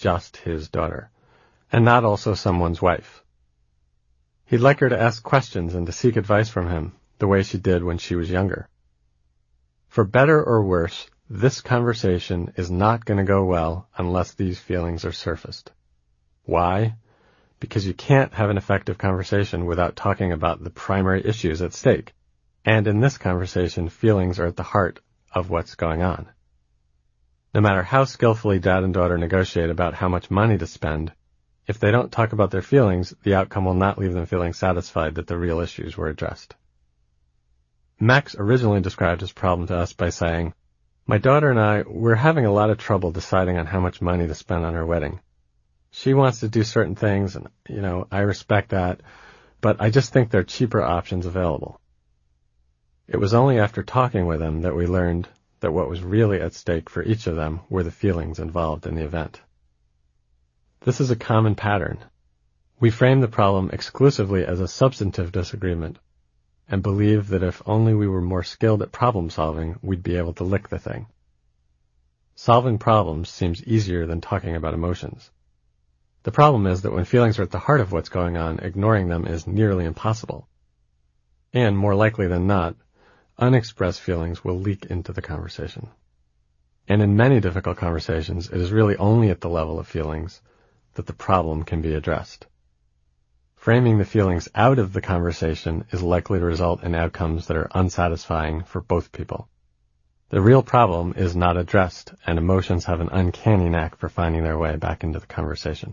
just his daughter, and not also someone's wife. He'd like her to ask questions and to seek advice from him, the way she did when she was younger. For better or worse, this conversation is not going to go well unless these feelings are surfaced. Why? Because you can't have an effective conversation without talking about the primary issues at stake. And in this conversation, feelings are at the heart of what's going on. No matter how skillfully dad and daughter negotiate about how much money to spend, if they don't talk about their feelings, the outcome will not leave them feeling satisfied that the real issues were addressed. Max originally described his problem to us by saying, "My daughter and I, we're having a lot of trouble deciding on how much money to spend on her wedding. She wants to do certain things, and, I respect that, but I just think there are cheaper options available." It was only after talking with them that we learned that what was really at stake for each of them were the feelings involved in the event. This is a common pattern. We frame the problem exclusively as a substantive disagreement, and believe that if only we were more skilled at problem solving, we'd be able to lick the thing. Solving problems seems easier than talking about emotions. The problem is that when feelings are at the heart of what's going on, ignoring them is nearly impossible. And more likely than not, unexpressed feelings will leak into the conversation. And in many difficult conversations, it is really only at the level of feelings that the problem can be addressed. Framing the feelings out of the conversation is likely to result in outcomes that are unsatisfying for both people. The real problem is not addressed, and emotions have an uncanny knack for finding their way back into the conversation.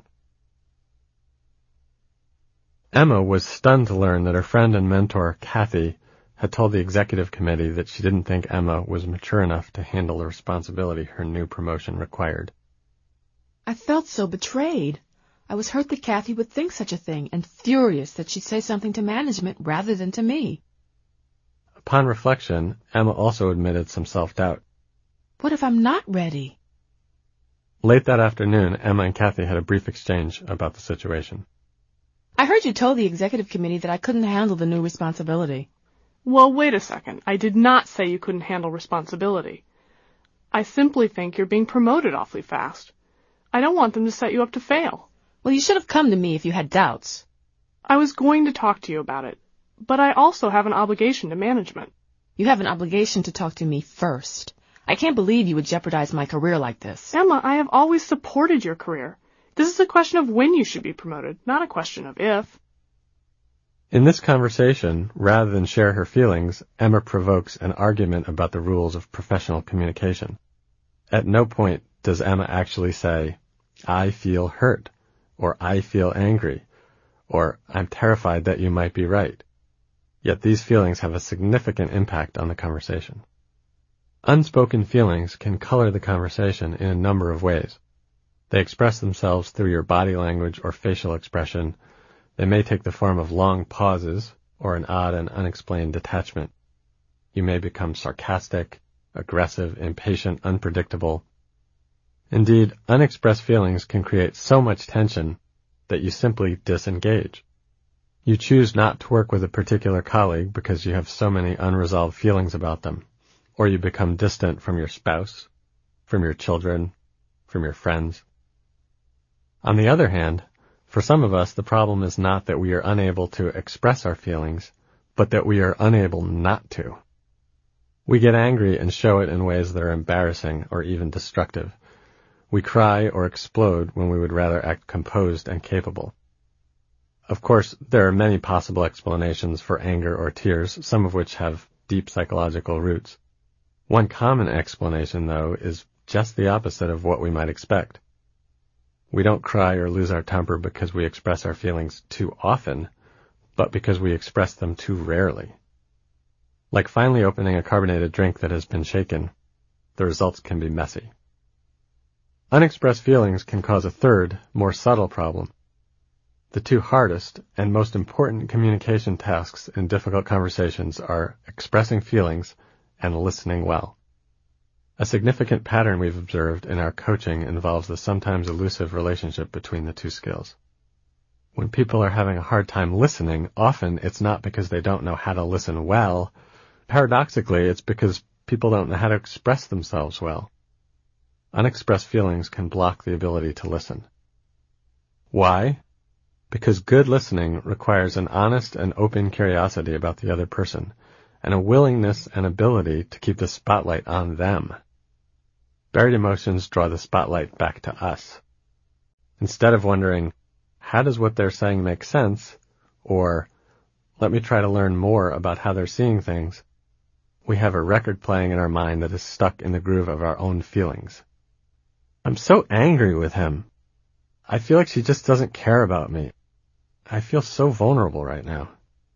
Emma was stunned to learn that her friend and mentor, Kathy, had told the executive committee that she didn't think Emma was mature enough to handle the responsibility her new promotion required. I felt so betrayed. I was hurt that Kathy would think such a thing, and furious that she'd say something to management rather than to me. Upon reflection, Emma also admitted some self-doubt. What if I'm not ready? Late that afternoon, Emma and Kathy had a brief exchange about the situation. I heard you told the executive committee that I couldn't handle the new responsibility. Well, wait a second. I did not say you couldn't handle responsibility. I simply think you're being promoted awfully fast. I don't want them to set you up to fail. Well, you should have come to me if you had doubts. I was going to talk to you about it, but I also have an obligation to management. You have an obligation to talk to me first. I can't believe you would jeopardize my career like this. Emma, I have always supported your career. This is a question of when you should be promoted, not a question of if. In this conversation, rather than share her feelings, Emma provokes an argument about the rules of professional communication. At no point does Emma actually say, "I feel hurt," or "I feel angry," or "I'm terrified that you might be right." Yet these feelings have a significant impact on the conversation. Unspoken feelings can color the conversation in a number of ways. They express themselves through your body language or facial expression. They may take the form of long pauses or an odd and unexplained detachment. You may become sarcastic, aggressive, impatient, unpredictable. Indeed, unexpressed feelings can create so much tension that you simply disengage. You choose not to work with a particular colleague because you have so many unresolved feelings about them, or you become distant from your spouse, from your children, from your friends. On the other hand, for some of us, the problem is not that we are unable to express our feelings, but that we are unable not to. We get angry and show it in ways that are embarrassing or even destructive. We cry or explode when we would rather act composed and capable. Of course, there are many possible explanations for anger or tears, some of which have deep psychological roots. One common explanation, though, is just the opposite of what we might expect. We don't cry or lose our temper because we express our feelings too often, but because we express them too rarely. Like finally opening a carbonated drink that has been shaken, the results can be messy. Unexpressed feelings can cause a third, more subtle problem. The two hardest and most important communication tasks in difficult conversations are expressing feelings and listening well. A significant pattern we've observed in our coaching involves the sometimes elusive relationship between the two skills. When people are having a hard time listening, often it's not because they don't know how to listen well. Paradoxically, it's because people don't know how to express themselves well. unexpressed feelings can block the ability to listen. Why? Because good listening requires an honest and open curiosity about the other person, and a willingness and ability to keep the spotlight on them. Buried emotions draw the spotlight back to us. Instead of wondering, how does what they're saying make sense? Or, let me try to learn more about how they're seeing things, we have a record playing in our mind that is stuck in the groove of our own feelings. I'm so angry with him. I feel like she just doesn't care about me. I feel so vulnerable right now.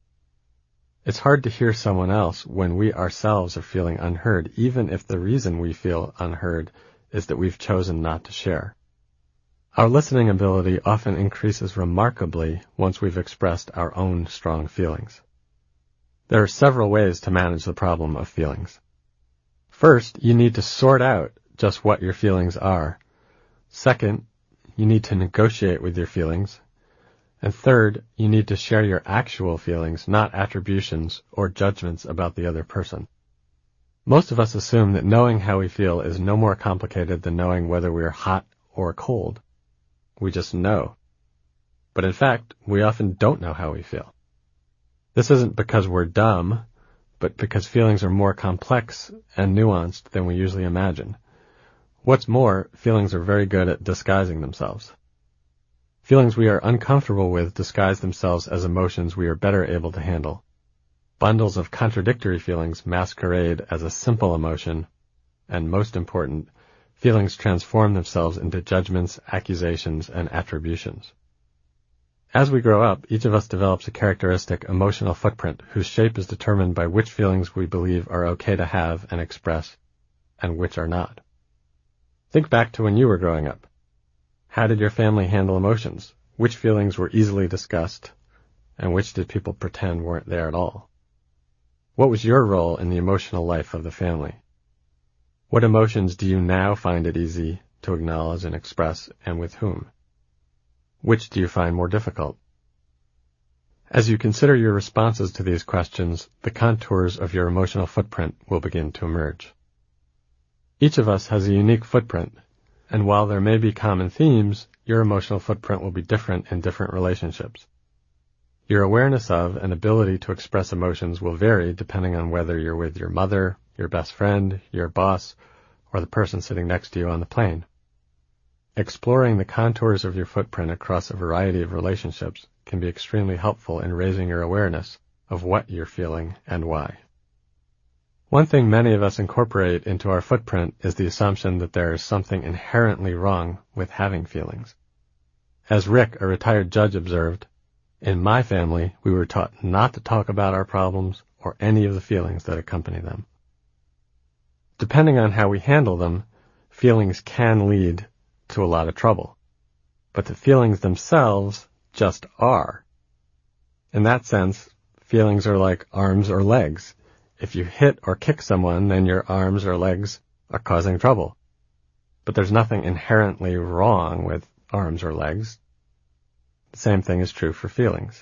It's hard to hear someone else when we ourselves are feeling unheard, even if the reason we feel unheard is that we've chosen not to share. Our listening ability often increases remarkably once we've expressed our own strong feelings. There are several ways to manage the problem of feelings. First, you need to sort out just what your feelings are. Second, you need to negotiate with your feelings. And third, you need to share your actual feelings, not attributions or judgments about the other person. Most of us assume that knowing how we feel is no more complicated than knowing whether we are hot or cold. We just know. But in fact, we often don't know how we feel. This isn't because we're dumb, but because feelings are more complex and nuanced than we usually imagine. What's more, feelings are very good at disguising themselves. Feelings we are uncomfortable with disguise themselves as emotions we are better able to handle. Bundles of contradictory feelings masquerade as a simple emotion, and most important, feelings transform themselves into judgments, accusations, and attributions. As we grow up, each of us develops a characteristic emotional footprint whose shape is determined by which feelings we believe are okay to have and express, and which are not. Think back to when you were growing up. How did your family handle emotions? Which feelings were easily discussed, and which did people pretend weren't there at all? What was your role in the emotional life of the family? What emotions do you now find it easy to acknowledge and express, and with whom? Which do you find more difficult? As you consider your responses to these questions, the contours of your emotional footprint will begin to emerge. Each of us has a unique footprint, and while there may be common themes, your emotional footprint will be different in different relationships. Your awareness of and ability to express emotions will vary depending on whether you're with your mother, your best friend, your boss, or the person sitting next to you on the plane. Exploring the contours of your footprint across a variety of relationships can be extremely helpful in raising your awareness of what you're feeling and why. One thing many of us incorporate into our footprint is the assumption that there is something inherently wrong with having feelings. As Rick, a retired judge, observed, "In my family, we were taught not to talk about our problems or any of the feelings that accompany them." Depending on how we handle them, feelings can lead to a lot of trouble. But the feelings themselves just are. In that sense, feelings are like arms or legs. If you hit or kick someone, then your arms or legs are causing trouble. But there's nothing inherently wrong with arms or legs. The same thing is true for feelings.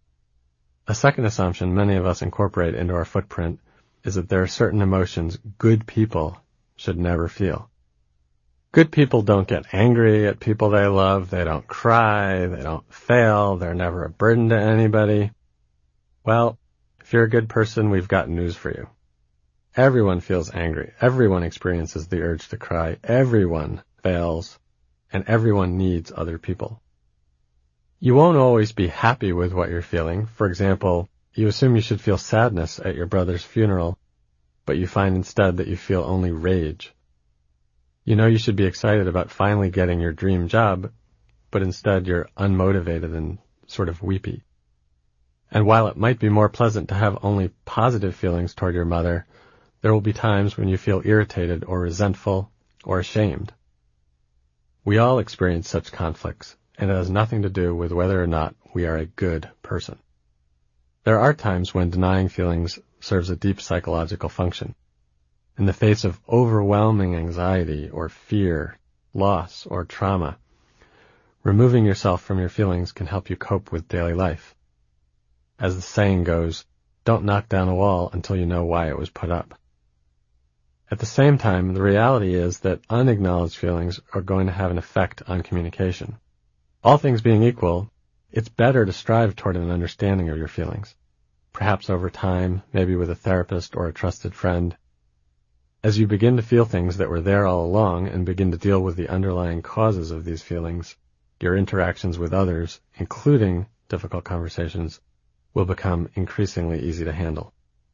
A second assumption many of us incorporate into our footprint is that there are certain emotions good people should never feel. Good people don't get angry at people they love, they don't cry, they don't fail, they're never a burden to anybody. Well, if you're a good person, we've got news for you. Everyone feels angry. Everyone experiences the urge to cry. Everyone fails. And everyone needs other people. You won't always be happy with what you're feeling. For example, you assume you should feel sadness at your brother's funeral, but you find instead that you feel only rage. You know you should be excited about finally getting your dream job, but instead you're unmotivated and sort of weepy. And while it might be more pleasant to have only positive feelings toward your mother, there will be times when you feel irritated or resentful or ashamed. We all experience such conflicts, and it has nothing to do with whether or not we are a good person. There are times when denying feelings serves a deep psychological function. In the face of overwhelming anxiety or fear, loss or trauma, removing yourself from your feelings can help you cope with daily life. As the saying goes, don't knock down a wall until you know why it was put up. At the same time, the reality is that unacknowledged feelings are going to have an effect on communication. All things being equal, it's better to strive toward an understanding of your feelings, perhaps over time, maybe with a therapist or a trusted friend. As you begin to feel things that were there all along and begin to deal with the underlying causes of these feelings, your interactions with others, including difficult conversations, will become increasingly easy to handle.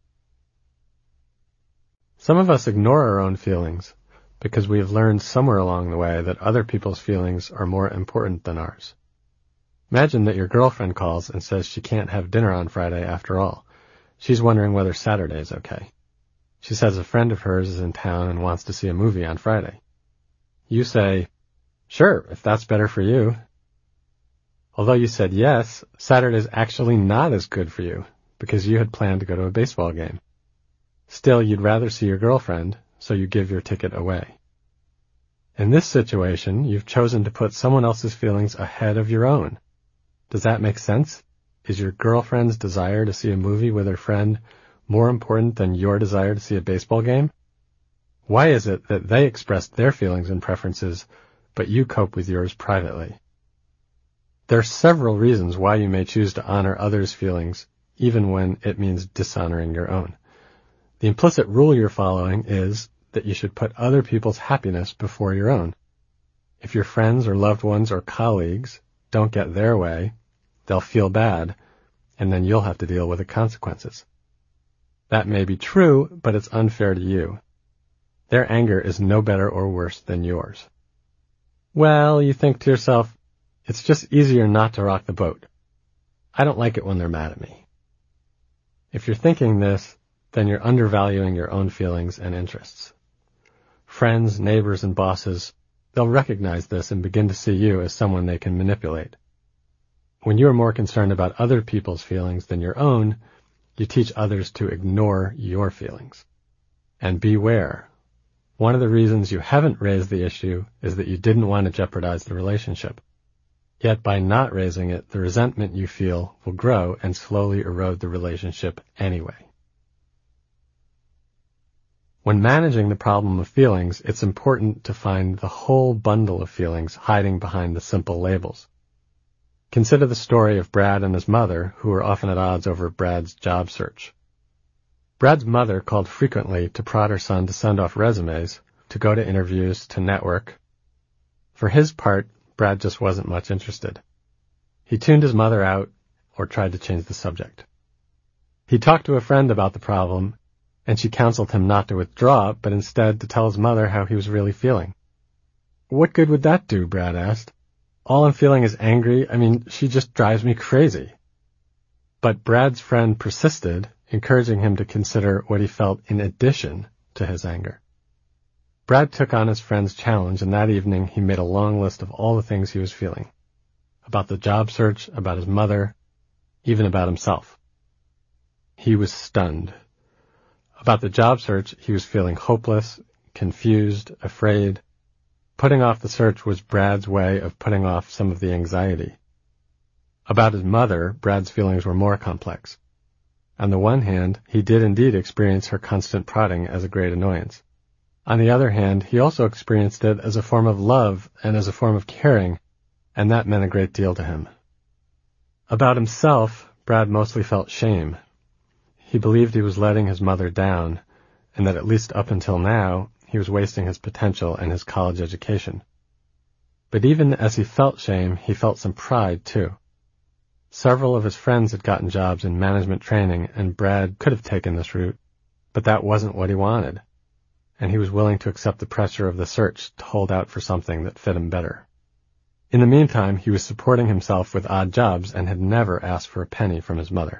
Some of us ignore our own feelings because we have learned somewhere along the way that other people's feelings are more important than ours. Imagine that your girlfriend calls and says she can't have dinner on Friday after all. She's wondering whether Saturday is okay. She says a friend of hers is in town and wants to see a movie on Friday. You say, "Sure, if that's better for you." Although you said yes, Saturday's actually not as good for you because you had planned to go to a baseball game. Still, you'd rather see your girlfriend, so you give your ticket away. In this situation, you've chosen to put someone else's feelings ahead of your own. Does that make sense? Is your girlfriend's desire to see a movie with her friend more important than your desire to see a baseball game? Why is it that they express their feelings and preferences, but you cope with yours privately? There are several reasons why you may choose to honor others' feelings, even when it means dishonoring your own. The implicit rule you're following is that you should put other people's happiness before your own. If your friends or loved ones or colleagues don't get their way, they'll feel bad, and then you'll have to deal with the consequences. That may be true, but it's unfair to you. Their anger is no better or worse than yours. Well, you think to yourself, it's just easier not to rock the boat. I don't like it when they're mad at me. If you're thinking this, then you're undervaluing your own feelings and interests. Friends, neighbors, and bosses, they'll recognize this and begin to see you as someone they can manipulate. When you are more concerned about other people's feelings than your own, you teach others to ignore your feelings. And beware. One of the reasons you haven't raised the issue is that you didn't want to jeopardize the relationship. Yet by not raising it, the resentment you feel will grow and slowly erode the relationship anyway. When managing the problem of feelings, it's important to find the whole bundle of feelings hiding behind the simple labels. Consider the story of Brad and his mother, who were often at odds over Brad's job search. Brad's mother called frequently to prod her son to send off resumes, to go to interviews, to network. For his part, Brad just wasn't much interested. He tuned his mother out or tried to change the subject. He talked to a friend about the problem, and she counseled him not to withdraw, but instead to tell his mother how he was really feeling. "What good would that do?" Brad asked. "All I'm feeling is angry. She just drives me crazy." But Brad's friend persisted, encouraging him to consider what he felt in addition to his anger. Brad took on his friend's challenge, and that evening he made a long list of all the things he was feeling. About the job search, about his mother, even about himself. He was stunned. About the job search, he was feeling hopeless, confused, afraid. Putting off the search was Brad's way of putting off some of the anxiety. About his mother, Brad's feelings were more complex. On the one hand, he did indeed experience her constant prodding as a great annoyance. On the other hand, he also experienced it as a form of love and as a form of caring, and that meant a great deal to him. About himself, Brad mostly felt shame. He believed he was letting his mother down, and that at least up until now, he was wasting his potential and his college education. But even as he felt shame, he felt some pride, too. Several of his friends had gotten jobs in management training, and Brad could have taken this route, but that wasn't what he wanted, and he was willing to accept the pressure of the search to hold out for something that fit him better. In the meantime, he was supporting himself with odd jobs and had never asked for a penny from his mother.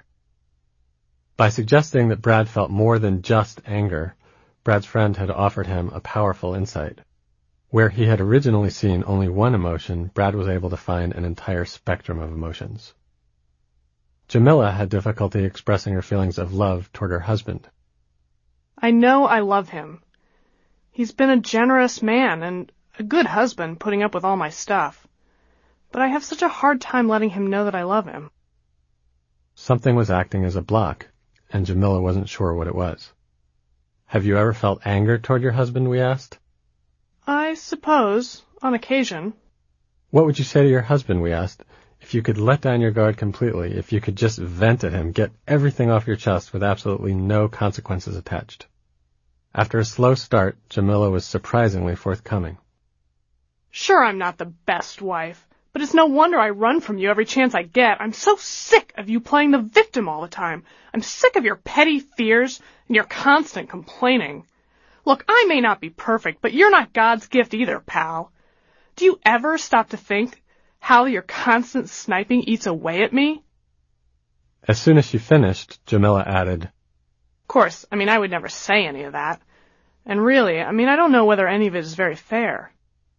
By suggesting that Brad felt more than just anger, Brad's friend had offered him a powerful insight. Where he had originally seen only one emotion, Brad was able to find an entire spectrum of emotions. Jamila had difficulty expressing her feelings of love toward her husband. "I know I love him. He's been a generous man and a good husband, putting up with all my stuff. But I have such a hard time letting him know that I love him." Something was acting as a block, and Jamila wasn't sure what it was. Have you ever felt anger toward your husband, we asked. I suppose, on occasion. What would you say to your husband, we asked, if you could let down your guard completely, if you could just vent at him, get everything off your chest with absolutely no consequences attached? After a slow start, Jamila was surprisingly forthcoming. Sure, I'm not the best wife, but it's no wonder I run from you every chance I get. I'm so sick of you playing the victim all the time. I'm sick of your petty fears and your constant complaining. Look, I may not be perfect, but you're not God's gift either, pal. Do you ever stop to think how your constant sniping eats away at me? As soon as she finished, Jamila added, Of course, I would never say any of that. And really, I don't know whether any of it is very fair.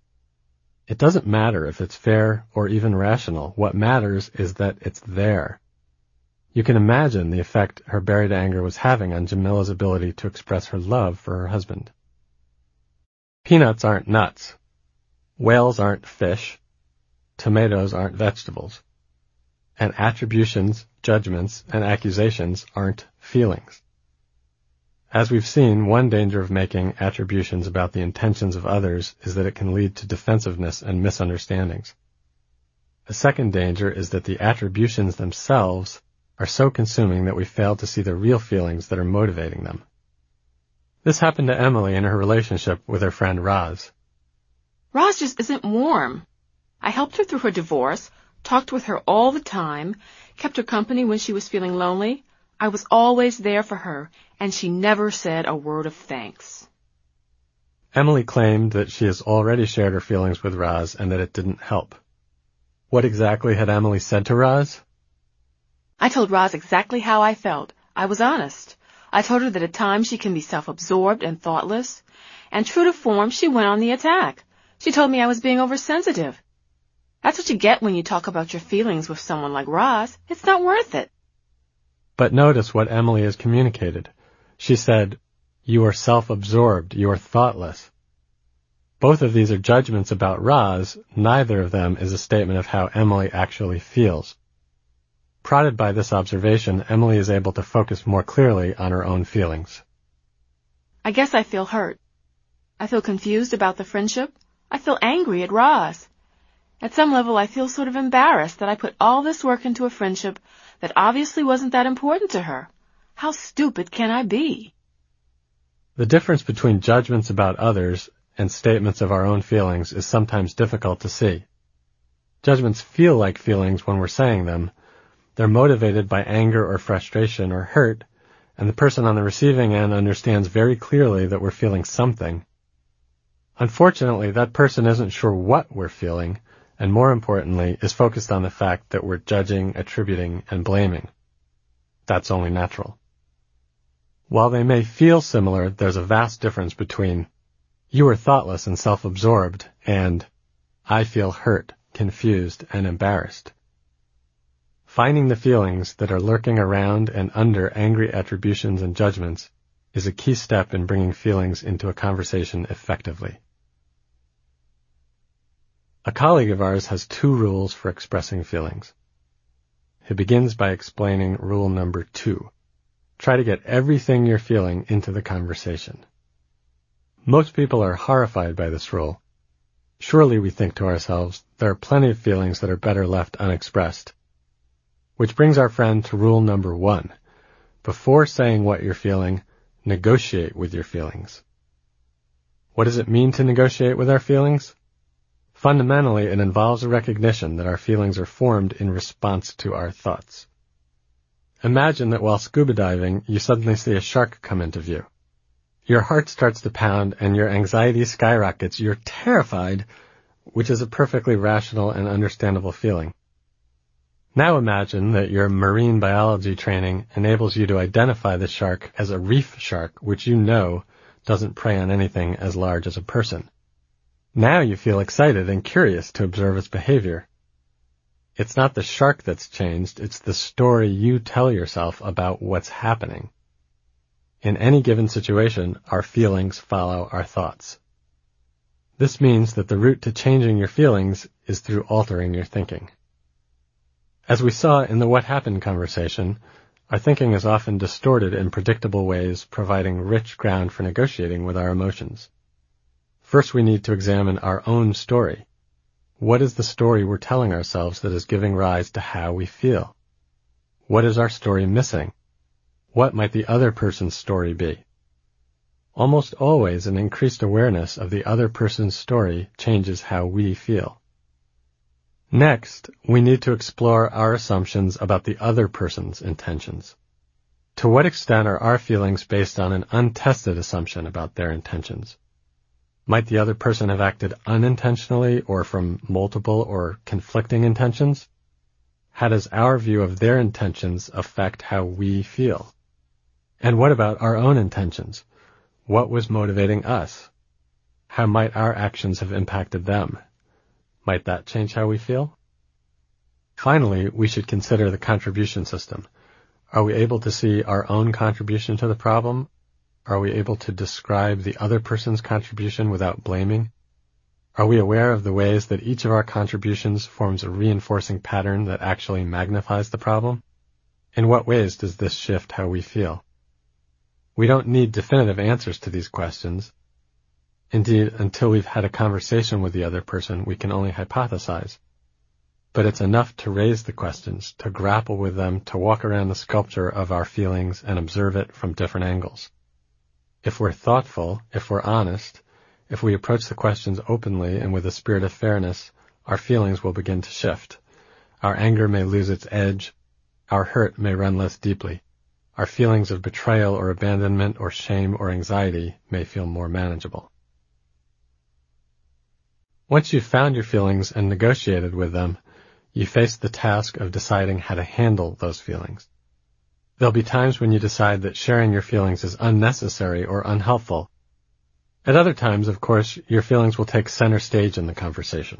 It doesn't matter if it's fair or even rational. What matters is that it's there. You can imagine the effect her buried anger was having on Jamila's ability to express her love for her husband. Peanuts aren't nuts. Whales aren't fish. Tomatoes aren't vegetables. And attributions, judgments, and accusations aren't feelings. As we've seen, one danger of making attributions about the intentions of others is that it can lead to defensiveness and misunderstandings. A second danger is that the attributions themselves are so consuming that we fail to see the real feelings that are motivating them. This happened to Emily in her relationship with her friend Roz. Roz just isn't warm. I helped her through her divorce, talked with her all the time, kept her company when she was feeling lonely. I was always there for her, and she never said a word of thanks. Emily claimed that she has already shared her feelings with Roz and that it didn't help. What exactly had Emily said to Roz? I told Roz exactly how I felt. I was honest. I told her that at times she can be self-absorbed and thoughtless. And true to form, she went on the attack. She told me I was being oversensitive. That's what you get when you talk about your feelings with someone like Roz. It's not worth it. But notice what Emily has communicated. She said, you are self-absorbed, you are thoughtless. Both of these are judgments about Roz. Neither of them is a statement of how Emily actually feels. Prodded by this observation, Emily is able to focus more clearly on her own feelings. I guess I feel hurt. I feel confused about the friendship. I feel angry at Roz. At some level, I feel sort of embarrassed that I put all this work into a friendship that obviously wasn't that important to her. How stupid can I be? The difference between judgments about others and statements of our own feelings is sometimes difficult to see. Judgments feel like feelings when we're saying them. They're motivated by anger or frustration or hurt, and the person on the receiving end understands very clearly that we're feeling something. Unfortunately, that person isn't sure what we're feeling, and more importantly, is focused on the fact that we're judging, attributing, and blaming. That's only natural. While they may feel similar, there's a vast difference between you are thoughtless and self-absorbed and I feel hurt, confused, and embarrassed. Finding the feelings that are lurking around and under angry attributions and judgments is a key step in bringing feelings into a conversation effectively. A colleague of ours has 2 rules for expressing feelings. He begins by explaining rule number 2. Try to get everything you're feeling into the conversation. Most people are horrified by this rule. Surely, we think to ourselves, there are plenty of feelings that are better left unexpressed. Which brings our friend to rule number 1. Before saying what you're feeling, negotiate with your feelings. What does it mean to negotiate with our feelings? Fundamentally, it involves a recognition that our feelings are formed in response to our thoughts. Imagine that while scuba diving, you suddenly see a shark come into view. Your heart starts to pound and your anxiety skyrockets. You're terrified, which is a perfectly rational and understandable feeling. Now imagine that your marine biology training enables you to identify the shark as a reef shark, which you know doesn't prey on anything as large as a person. Now you feel excited and curious to observe its behavior. It's not the shark that's changed, it's the story you tell yourself about what's happening. In any given situation, our feelings follow our thoughts. This means that the route to changing your feelings is through altering your thinking. As we saw in the What Happened conversation, Our thinking is often distorted in predictable ways, providing rich ground for negotiating with our emotions. First, we need to examine our own story. What is the story we're telling ourselves that is giving rise to how we feel? What is our story missing? What might the other person's story be? Almost always, an increased awareness of the other person's story changes how we feel. Next, we need to explore our assumptions about the other person's intentions. To what extent are our feelings based on an untested assumption about their intentions? Might the other person have acted unintentionally or from multiple or conflicting intentions? How does our view of their intentions affect how we feel? And what about our own intentions? What was motivating us? How might our actions have impacted them? Might that change how we feel? Finally, we should consider the contribution system. Are we able to see our own contribution to the problem? Are we able to describe the other person's contribution without blaming? Are we aware of the ways that each of our contributions forms a reinforcing pattern that actually magnifies the problem? In what ways does this shift how we feel? We don't need definitive answers to these questions. Indeed, until we've had a conversation with the other person, we can only hypothesize. But it's enough to raise the questions, to grapple with them, to walk around the sculpture of our feelings and observe it from different angles. If we're thoughtful, if we're honest, if we approach the questions openly and with a spirit of fairness, our feelings will begin to shift. Our anger may lose its edge. Our hurt may run less deeply. Our feelings of betrayal or abandonment or shame or anxiety may feel more manageable. Once you've found your feelings and negotiated with them, you face the task of deciding how to handle those feelings. There'll be times when you decide that sharing your feelings is unnecessary or unhelpful. At other times, of course, your feelings will take center stage in the conversation.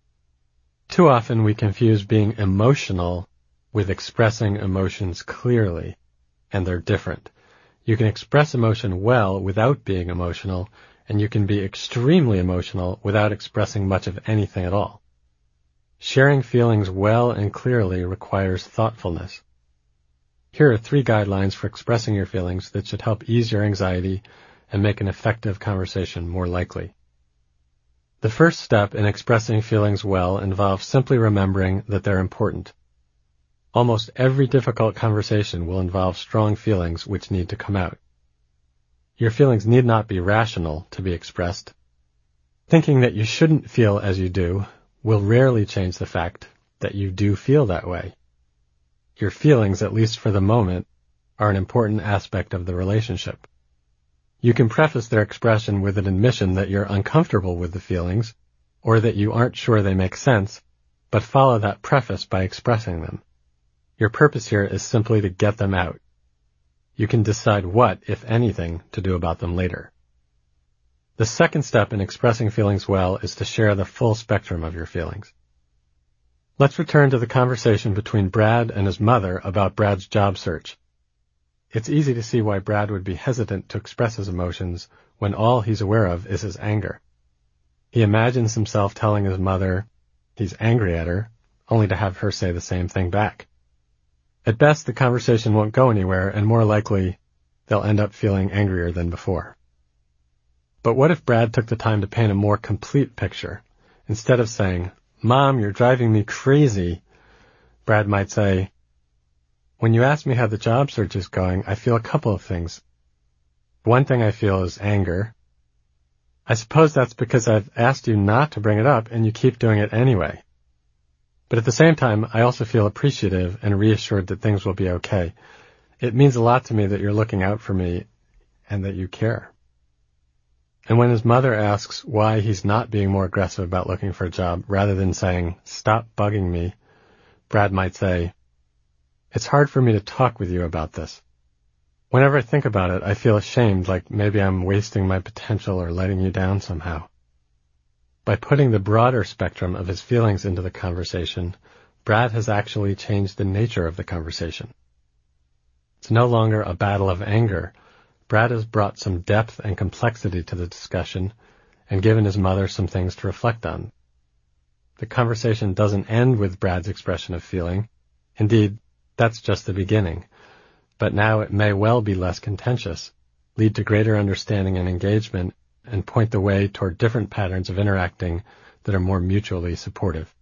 Too often we confuse being emotional with expressing emotions clearly, and they're different. You can express emotion well without being emotional, and you can be extremely emotional without expressing much of anything at all. Sharing feelings well and clearly requires thoughtfulness. Here are 3 guidelines for expressing your feelings that should help ease your anxiety and make an effective conversation more likely. The first step in expressing feelings well involves simply remembering that they're important. Almost every difficult conversation will involve strong feelings which need to come out. Your feelings need not be rational to be expressed. Thinking that you shouldn't feel as you do will rarely change the fact that you do feel that way. Your feelings, at least for the moment, are an important aspect of the relationship. You can preface their expression with an admission that you're uncomfortable with the feelings, or that you aren't sure they make sense, but follow that preface by expressing them. Your purpose here is simply to get them out. You can decide what, if anything, to do about them later. The second step in expressing feelings well is to share the full spectrum of your feelings. Let's return to the conversation between Brad and his mother about Brad's job search. It's easy to see why Brad would be hesitant to express his emotions when all he's aware of is his anger. He imagines himself telling his mother he's angry at her, only to have her say the same thing back. At best, the conversation won't go anywhere, and more likely, they'll end up feeling angrier than before. But what if Brad took the time to paint a more complete picture? Instead of saying, "Mom, you're driving me crazy," Brad might say, "When you ask me how the job search is going, I feel a couple of things. One thing I feel is anger. I suppose that's because I've asked you not to bring it up, and you keep doing it anyway. But at the same time, I also feel appreciative and reassured that things will be okay. It means a lot to me that you're looking out for me and that you care." And when his mother asks why he's not being more aggressive about looking for a job, rather than saying, "Stop bugging me," Brad might say, "It's hard for me to talk with you about this. Whenever I think about it, I feel ashamed, like maybe I'm wasting my potential or letting you down somehow." By putting the broader spectrum of his feelings into the conversation, Brad has actually changed the nature of the conversation. It's no longer a battle of anger. Brad has brought some depth and complexity to the discussion and given his mother some things to reflect on. The conversation doesn't end with Brad's expression of feeling. Indeed, that's just the beginning. but now it may well be less contentious, lead to greater understanding and engagement, and point the way toward different patterns of interacting that are more mutually supportive.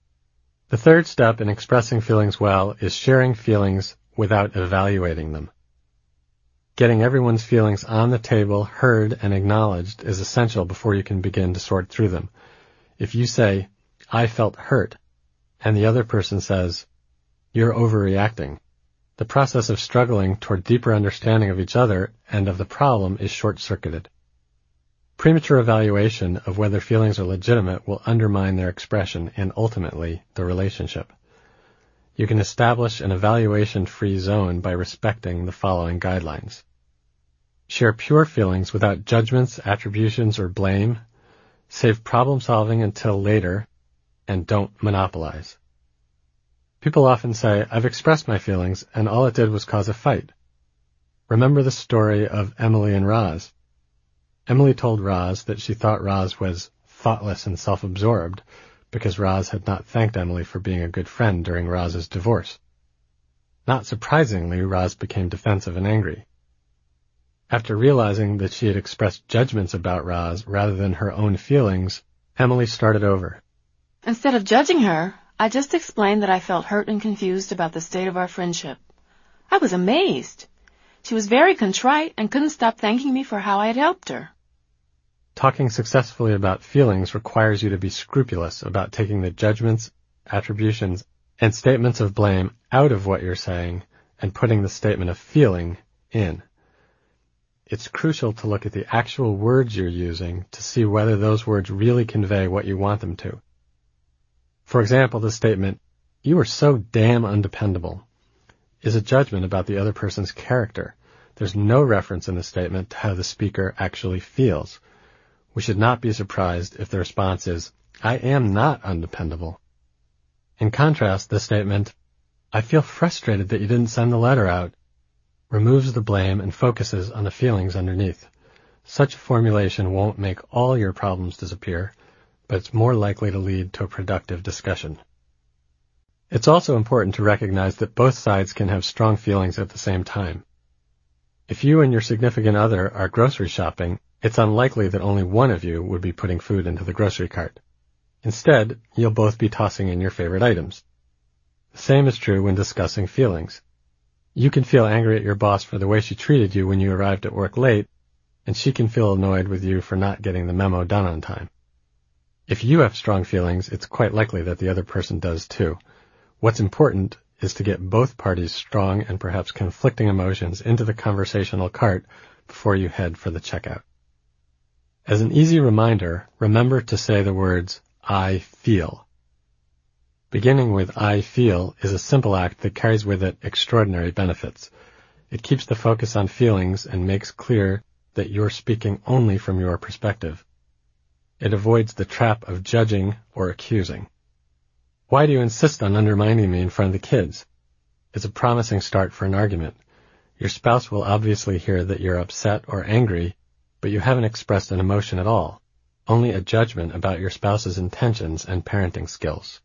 The third step in expressing feelings well is sharing feelings without evaluating them. Getting everyone's feelings on the table, heard, and acknowledged is essential before you can begin to sort through them. If you say, "I felt hurt," and the other person says, "You're overreacting," the process of struggling toward deeper understanding of each other and of the problem is short-circuited. Premature evaluation of whether feelings are legitimate will undermine their expression and ultimately the relationship. You can establish an evaluation-free zone by respecting the following guidelines. Share pure feelings without judgments, attributions, or blame. Save problem-solving until later, and don't monopolize. People often say, "I've expressed my feelings, and all it did was cause a fight." Remember the story of Emily and Roz. Emily told Roz that she thought Roz was thoughtless and self-absorbed because Roz had not thanked Emily for being a good friend during Roz's divorce. Not surprisingly, Roz became defensive and angry. After realizing that she had expressed judgments about Roz rather than her own feelings, Emily started over. Instead of judging her, I just explained that I felt hurt and confused about the state of our friendship. I was amazed. She was very contrite and couldn't stop thanking me for how I had helped her. Talking successfully about feelings requires you to be scrupulous about taking the judgments, attributions, and statements of blame out of what you're saying and putting the statement of feeling in. It's crucial to look at the actual words you're using to see whether those words really convey what you want them to. For example, the statement, "You are so damn undependable," is a judgment about the other person's character. There's no reference in the statement to how the speaker actually feels. We should not be surprised if the response is, "I am not undependable." In contrast, the statement, "I feel frustrated that you didn't send the letter out," removes the blame and focuses on the feelings underneath. Such a formulation won't make all your problems disappear, but it's more likely to lead to a productive discussion. It's also important to recognize that both sides can have strong feelings at the same time. If you and your significant other are grocery shopping, it's unlikely that only one of you would be putting food into the grocery cart. Instead, you'll both be tossing in your favorite items. The same is true when discussing feelings. You can feel angry at your boss for the way she treated you when you arrived at work late, and she can feel annoyed with you for not getting the memo done on time. If you have strong feelings, it's quite likely that the other person does too. What's important is to get both parties' strong and perhaps conflicting emotions into the conversational cart before you head for the checkout. As an easy reminder, remember to say the words, "I feel." Beginning with "I feel" is a simple act that carries with it extraordinary benefits. It keeps the focus on feelings and makes clear that you're speaking only from your perspective. It avoids the trap of judging or accusing. "Why do you insist on undermining me in front of the kids?" It's a promising start for an argument. Your spouse will obviously hear that you're upset or angry, but you haven't expressed an emotion at all, only a judgment about your spouse's intentions and parenting skills.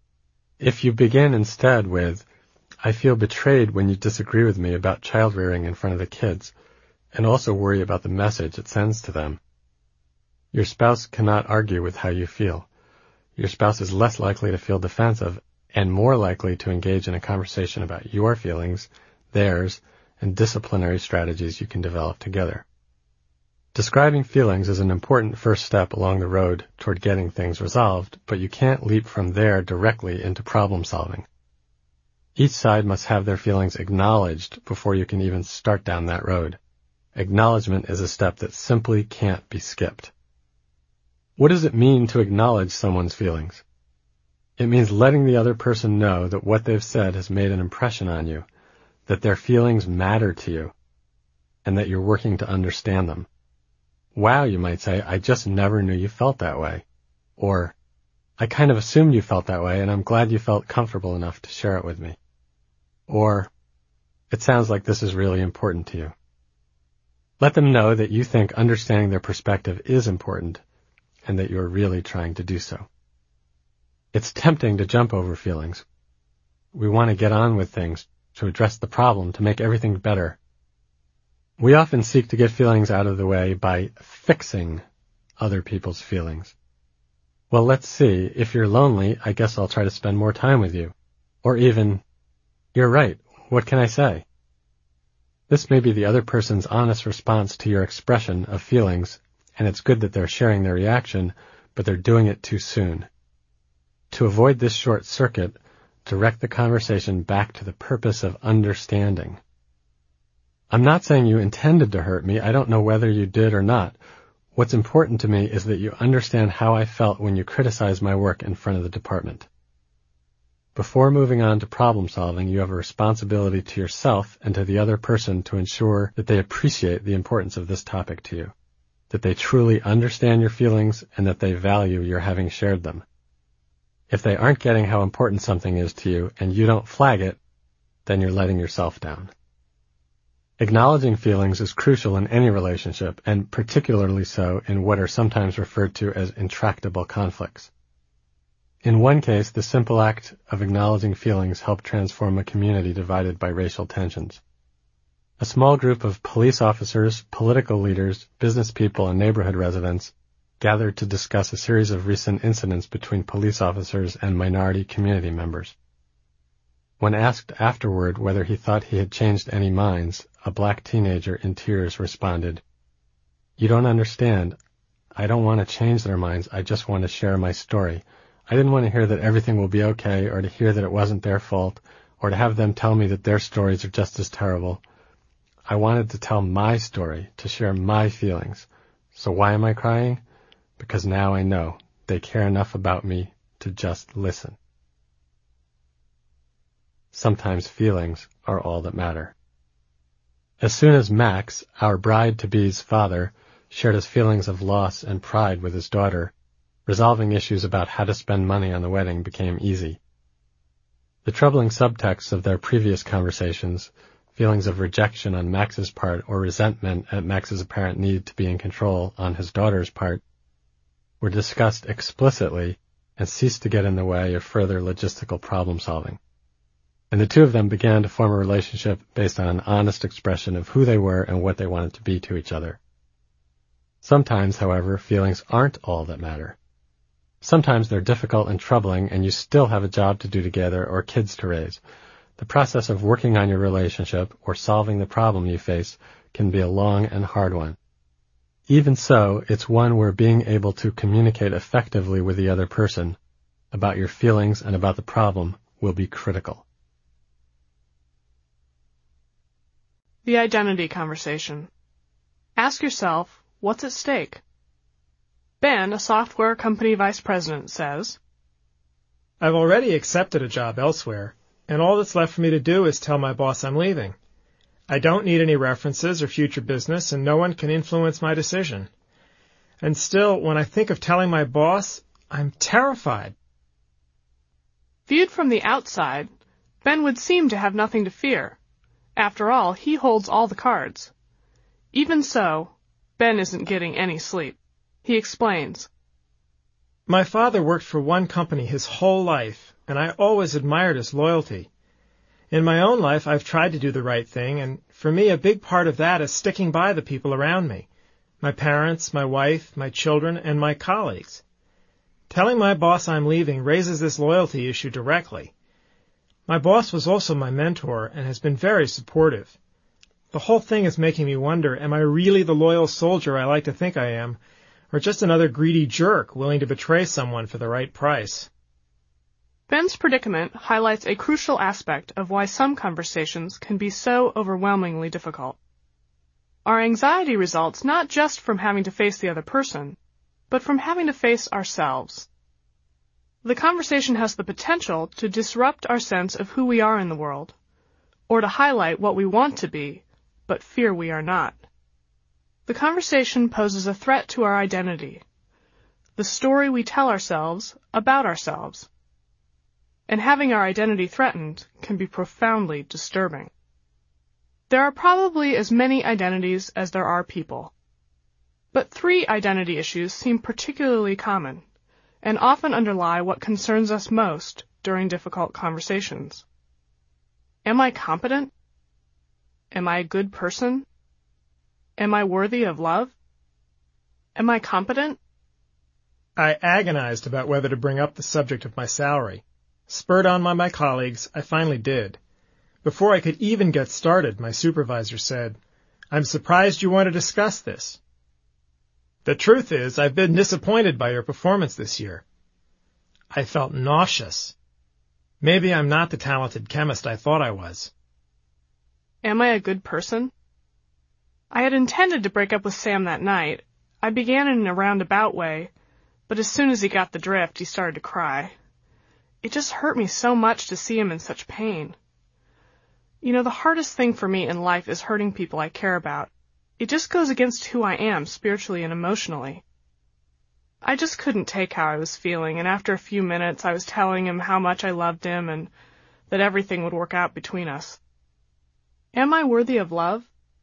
If you begin instead with, "I feel betrayed when you disagree with me about child rearing in front of the kids, and also worry about the message it sends to them," your spouse cannot argue with how you feel. Your spouse is less likely to feel defensive and more likely to engage in a conversation about your feelings, theirs, and disciplinary strategies you can develop together. Describing feelings is an important first step along the road toward getting things resolved, but you can't leap from there directly into problem solving. Each side must have their feelings acknowledged before you can even start down that road. Acknowledgement is a step that simply can't be skipped. What does it mean to acknowledge someone's feelings? It means letting the other person know that what they've said has made an impression on you, that their feelings matter to you, and that you're working to understand them. "Wow," you might say, "I just never knew you felt that way." Or, "I kind of assumed you felt that way, and I'm glad you felt comfortable enough to share it with me." Or, "It sounds like this is really important to you." Let them know that you think understanding their perspective is important, and that you're really trying to do so. It's tempting to jump over feelings. We want to get on with things, to address the problem, to make everything better. We often seek to get feelings out of the way by fixing other people's feelings. Well, let's see, if you're lonely, I guess I'll try to spend more time with you. Or even, you're right, what can I say? This may be the other person's honest response to your expression of feelings, and it's good that they're sharing their reaction, but they're doing it too soon. To avoid this short circuit, direct the conversation back to the purpose of understanding. I'm not saying you intended to hurt me. I don't know whether you did or not. What's important to me is that you understand how I felt when you criticized my work in front of the department. Before moving on to problem solving, you have a responsibility to yourself and to the other person to ensure that they appreciate the importance of this topic to you, that they truly understand your feelings, and that they value your having shared them. If they aren't getting how important something is to you and you don't flag it, then you're letting yourself down. Acknowledging feelings is crucial in any relationship, and particularly so in what are sometimes referred to as intractable conflicts. In one case, the simple act of acknowledging feelings helped transform a community divided by racial tensions. A small group of police officers, political leaders, business people, and neighborhood residents gathered to discuss a series of recent incidents between police officers and minority community members. When asked afterward whether he thought he had changed any minds, a black teenager in tears responded, "You don't understand. I don't want to change their minds. I just want to share my story. I didn't want to hear that everything will be okay, or to hear that it wasn't their fault, or to have them tell me that their stories are just as terrible. I wanted to tell my story, to share my feelings. So why am I crying? Because now I know they care enough about me to just listen." Sometimes feelings are all that matter. As soon as Max, our bride-to-be's father, shared his feelings of loss and pride with his daughter, resolving issues about how to spend money on the wedding became easy. The troubling subtext of their previous conversations, feelings of rejection on Max's part or resentment at Max's apparent need to be in control on his daughter's part, were discussed explicitly and ceased to get in the way of further logistical problem solving. And the two of them began to form a relationship based on an honest expression of who they were and what they wanted to be to each other. Sometimes, however, feelings aren't all that matter. Sometimes they're difficult and troubling, and you still have a job to do together or kids to raise. The process of working on your relationship or solving the problem you face can be a long and hard one. Even so, it's one where being able to communicate effectively with the other person about your feelings and about the problem will be critical. The identity conversation. Ask yourself, what's at stake? Ben, a software company vice president, says, "I've already accepted a job elsewhere, and all that's left for me to do is tell my boss I'm leaving. I don't need any references or future business, and no one can influence my decision. And still, when I think of telling my boss, I'm terrified." Viewed from the outside, Ben would seem to have nothing to fear. After all, he holds all the cards. Even so, Ben isn't getting any sleep. He explains, "My father worked for one company his whole life, and I always admired his loyalty. In my own life, I've tried to do the right thing, and for me, a big part of that is sticking by the people around me, my parents, my wife, my children, and my colleagues. Telling my boss I'm leaving raises this loyalty issue directly. My boss was also my mentor and has been very supportive. The whole thing is making me wonder, am I really the loyal soldier I like to think I am, or just another greedy jerk willing to betray someone for the right price?" Ben's predicament highlights a crucial aspect of why some conversations can be so overwhelmingly difficult. Our anxiety results not just from having to face the other person, but from having to face ourselves. The conversation has the potential to disrupt our sense of who we are in the world, or to highlight what we want to be, but fear we are not. The conversation poses a threat to our identity, the story we tell ourselves about ourselves. And having our identity threatened can be profoundly disturbing. There are probably as many identities as there are people. But 3 identity issues seem particularly common, and often underlie what concerns us most during difficult conversations. Am I competent? Am I a good person? Am I worthy of love? Am I competent? I agonized about whether to bring up the subject of my salary. Spurred on by my colleagues, I finally did. Before I could even get started, my supervisor said, "I'm surprised you want to discuss this. The truth is, I've been disappointed by your performance this year." I felt nauseous. Maybe I'm not the talented chemist I thought I was. Am I a good person? I had intended to break up with Sam that night. I began in a roundabout way, but as soon as he got the drift, he started to cry. It just hurt me so much to see him in such pain. You know, the hardest thing for me in life is hurting people I care about. It just goes against who I am spiritually and emotionally. I just couldn't take how I was feeling, and after a few minutes I was telling him how much I loved him and that everything would work out between us. Am I worthy of love?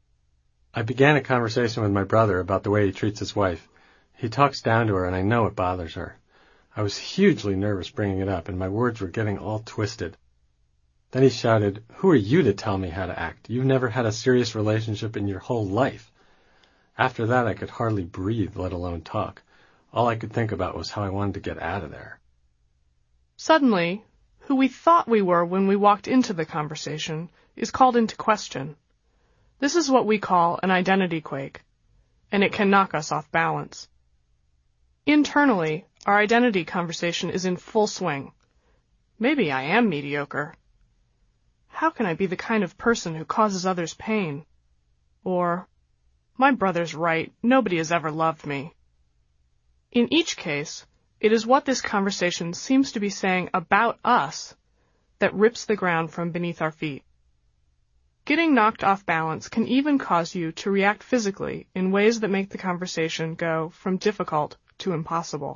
I began a conversation with my brother about the way he treats his wife. He talks down to her, and I know it bothers her. I was hugely nervous bringing it up, and my words were getting all twisted. Then he shouted, "Who are you to tell me how to act? You've never had a serious relationship in your whole life." After that, I could hardly breathe, let alone talk. All I could think about was how I wanted to get out of there. Suddenly, who we thought we were when we walked into the conversation is called into question. This is what we call an identity quake, and it can knock us off balance. Internally, our identity conversation is in full swing. Maybe I am mediocre. How can I be the kind of person who causes others pain? Or, my brother's right, nobody has ever loved me. In each case, it is what this conversation seems to be saying about us that rips the ground from beneath our feet. Getting knocked off balance can even cause you to react physically in ways that make the conversation go from difficult to impossible.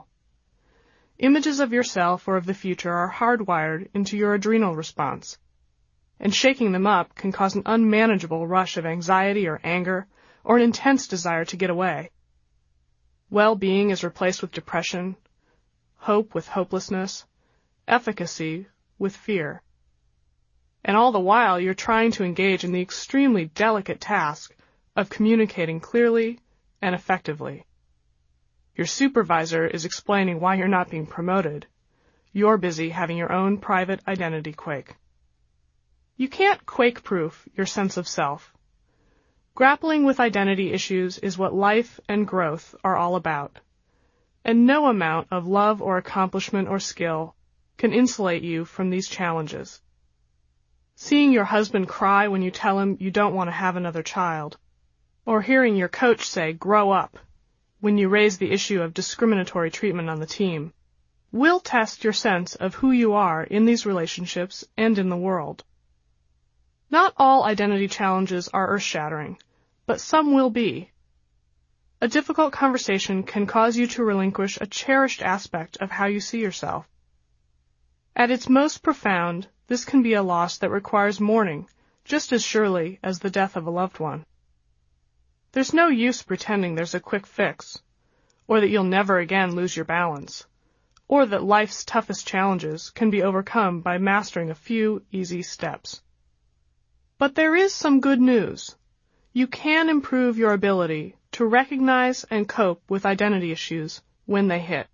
Images of yourself or of the future are hardwired into your adrenal response, and shaking them up can cause an unmanageable rush of anxiety or anger or an intense desire to get away. Well-being is replaced with depression, hope with hopelessness, efficacy with fear. And all the while you're trying to engage in the extremely delicate task of communicating clearly and effectively. Your supervisor is explaining why you're not being promoted. You're busy having your own private identity quake. You can't quake-proof your sense of self. Grappling with identity issues is what life and growth are all about, and no amount of love or accomplishment or skill can insulate you from these challenges. Seeing your husband cry when you tell him you don't want to have another child, or hearing your coach say, "Grow up," when you raise the issue of discriminatory treatment on the team, will test your sense of who you are in these relationships and in the world. Not all identity challenges are earth-shattering, but some will be. A difficult conversation can cause you to relinquish a cherished aspect of how you see yourself. At its most profound, this can be a loss that requires mourning just as surely as the death of a loved one. There's no use pretending there's a quick fix, or that you'll never again lose your balance, or that life's toughest challenges can be overcome by mastering a few easy steps. But there is some good news. You can improve your ability to recognize and cope with identity issues when they hit.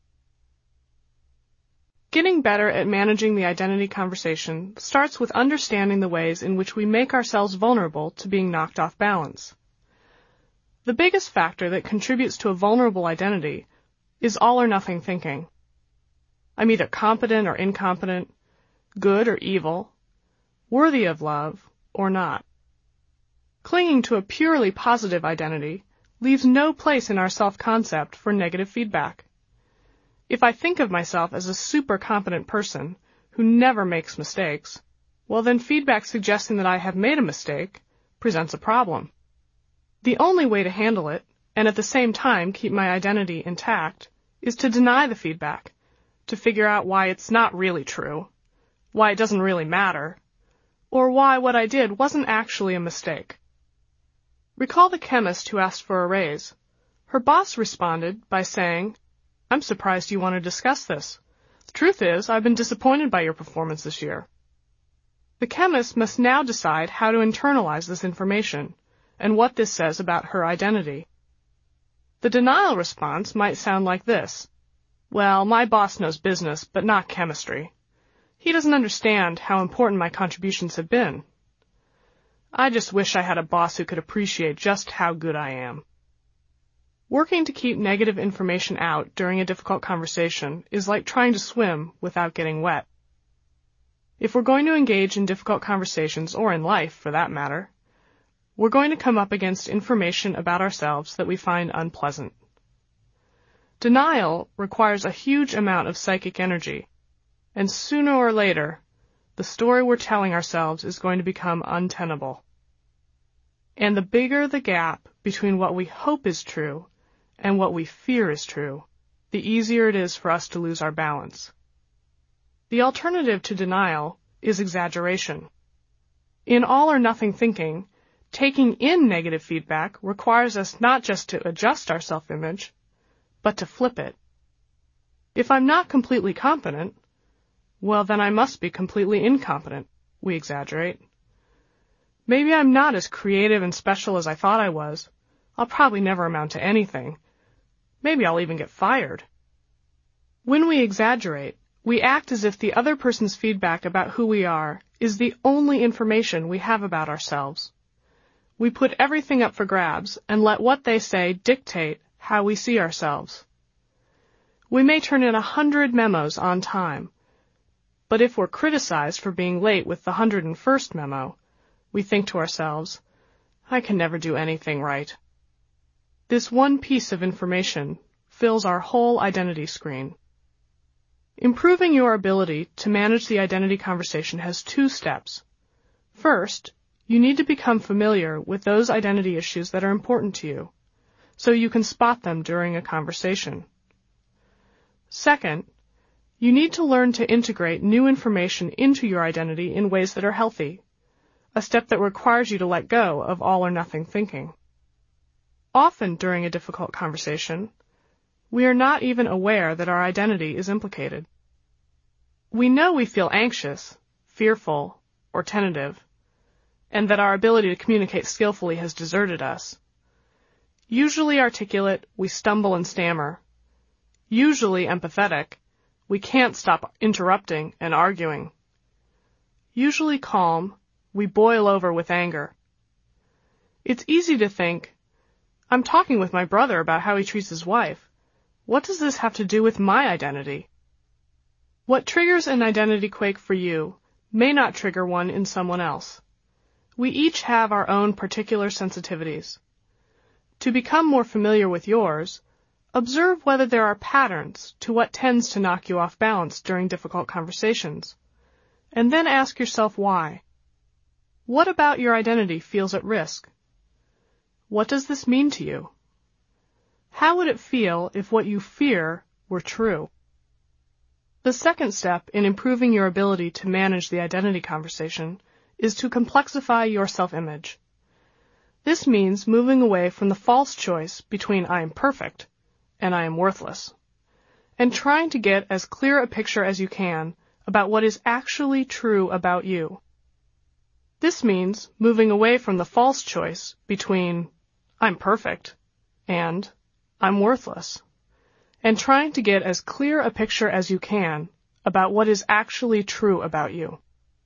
Getting better at managing the identity conversation starts with understanding the ways in which we make ourselves vulnerable to being knocked off balance. The biggest factor that contributes to a vulnerable identity is all-or-nothing thinking. I'm either competent or incompetent, good or evil, worthy of love or not. Clinging to a purely positive identity leaves no place in our self-concept for negative feedback. If I think of myself as a super competent person who never makes mistakes, well then feedback suggesting that I have made a mistake presents a problem. The only way to handle it, and at the same time keep my identity intact, is to deny the feedback, to figure out why it's not really true, why it doesn't really matter, or why what I did wasn't actually a mistake. Recall the chemist who asked for a raise. Her boss responded by saying, "I'm surprised you want to discuss this. The truth is, I've been disappointed by your performance this year." The chemist must now decide how to internalize this information and what this says about her identity. The denial response might sound like this. Well, my boss knows business, but not chemistry. He doesn't understand how important my contributions have been. I just wish I had a boss who could appreciate just how good I am. Working to keep negative information out during a difficult conversation is like trying to swim without getting wet. If we're going to engage in difficult conversations, or in life for that matter, we're going to come up against information about ourselves that we find unpleasant. Denial requires a huge amount of psychic energy, and sooner or later, the story we're telling ourselves is going to become untenable. And the bigger the gap between what we hope is true and what we fear is true, the easier it is for us to lose our balance. The alternative to denial is exaggeration. In all or nothing thinking, taking in negative feedback requires us not just to adjust our self-image, but to flip it. If I'm not completely competent, well, then I must be completely incompetent, we exaggerate. Maybe I'm not as creative and special as I thought I was. I'll probably never amount to anything. Maybe I'll even get fired. When we exaggerate, we act as if the other person's feedback about who we are is the only information we have about ourselves. We put everything up for grabs and let what they say dictate how we see ourselves. We may turn in 100 memos on time, but if we're criticized for being late with the 101st memo, we think to ourselves, I can never do anything right. This one piece of information fills our whole identity screen. Improving your ability to manage the identity conversation has 2 steps. First, you need to become familiar with those identity issues that are important to you, so you can spot them during a conversation. Second, you need to learn to integrate new information into your identity in ways that are healthy, a step that requires you to let go of all or nothing thinking. Often during a difficult conversation, we are not even aware that our identity is implicated. We know we feel anxious, fearful, or tentative, and that our ability to communicate skillfully has deserted us. Usually articulate, we stumble and stammer. Usually empathetic, we can't stop interrupting and arguing. Usually calm, we boil over with anger. It's easy to think, I'm talking with my brother about how he treats his wife. What does this have to do with my identity? What triggers an identity quake for you may not trigger one in someone else. We each have our own particular sensitivities. To become more familiar with yours, observe whether there are patterns to what tends to knock you off balance during difficult conversations, and then ask yourself why. What about your identity feels at risk? What does this mean to you? How would it feel if what you fear were true? The second step in improving your ability to manage the identity conversation is to complexify your self-image. This means moving away from the false choice between I am perfect and I am worthless, and trying to get as clear a picture as you can about what is actually true about you. This means moving away from the false choice between I'm perfect and I'm worthless, and trying to get as clear a picture as you can about what is actually true about you.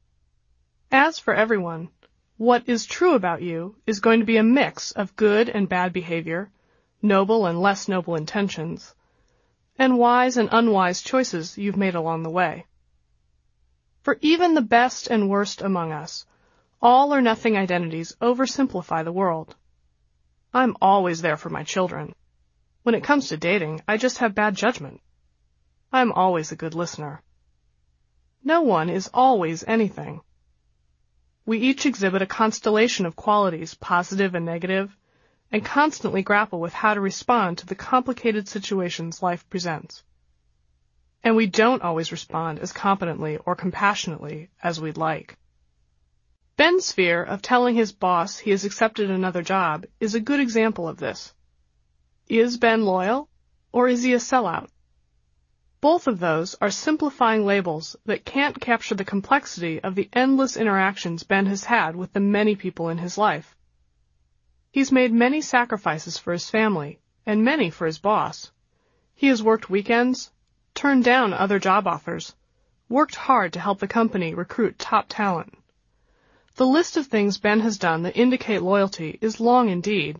As for everyone, what is true about you is going to be a mix of good and bad behavior, noble and less noble intentions, and wise and unwise choices you've made along the way. For even the best and worst among us, all or nothing identities oversimplify the world. I'm always there for my children. When it comes to dating, I just have bad judgment. I'm always a good listener. No one is always anything. We each exhibit a constellation of qualities, positive and negative, and constantly grapple with how to respond to the complicated situations life presents. And we don't always respond as competently or compassionately as we'd like. Ben's fear of telling his boss he has accepted another job is a good example of this. Is Ben loyal, or is he a sellout? Both of those are simplifying labels that can't capture the complexity of the endless interactions Ben has had with the many people in his life. He's made many sacrifices for his family, and many for his boss. He has worked weekends, turned down other job offers, worked hard to help the company recruit top talent. The list of things Ben has done that indicate loyalty is long indeed.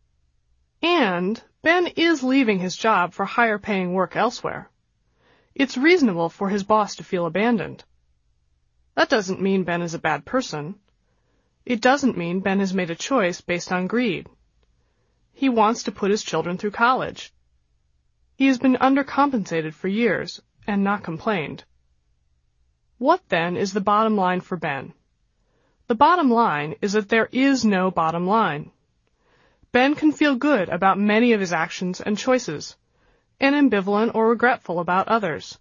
And Ben is leaving his job for higher-paying work elsewhere. It's reasonable for his boss to feel abandoned. That doesn't mean Ben is a bad person. It doesn't mean Ben has made a choice based on greed. He wants to put his children through college. He has been undercompensated for years and not complained. What then is the bottom line for Ben? The bottom line is that there is no bottom line. Ben can feel good about many of his actions and choices, and ambivalent or regretful about others.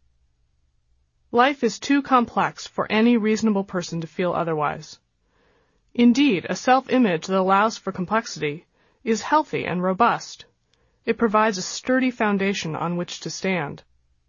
Life is too complex for any reasonable person to feel otherwise. Indeed, a self-image that allows for complexity is healthy and robust. It provides a sturdy foundation on which to stand.